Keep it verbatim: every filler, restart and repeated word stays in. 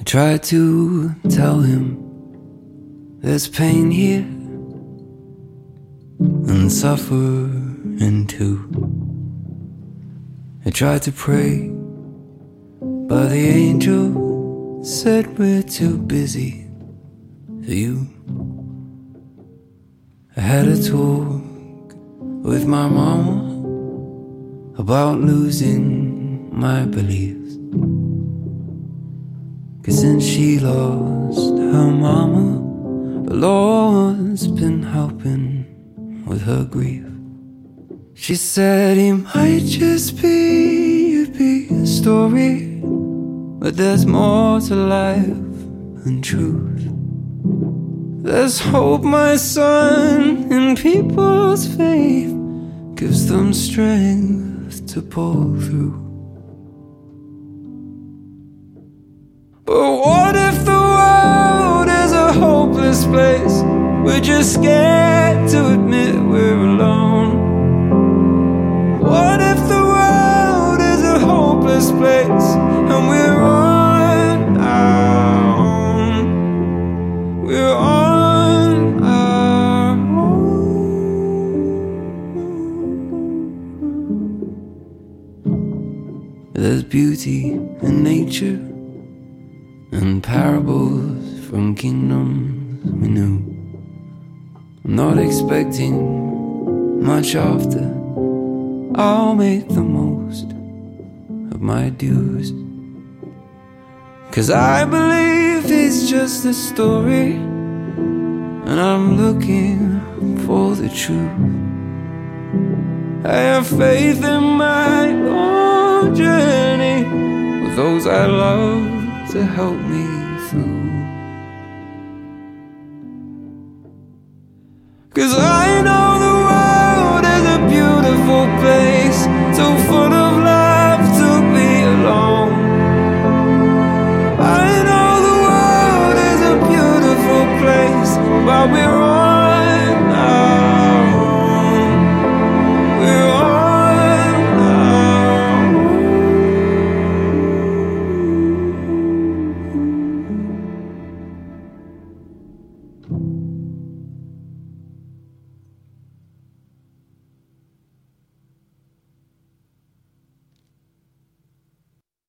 tried to tell him there's pain here and suffering too. I tried to pray, but the angel said we're too busy for you. I had a talk with my mama about losing my beliefs, 'cause since she lost her mama, the Lord's been helping with her grief. She said he might just be, be a story, but there's more to life than truth. There's hope, my son, in people's faith, gives them strength to pull through. But what if the world is a hopeless place? We're just scared to admit we're alone. What if the world is a hopeless place and we're on our own? We're on our own. There's beauty in nature and parables from kingdoms we knew. I'm not expecting much after. I'll make the most of my dues, 'cause I believe it's just a story, and I'm looking for the truth. I have faith in my own journey, with those I love to help me through. 'Cause I know the world is a beautiful place, so full of love to be alone. I know the world is a beautiful place, but we're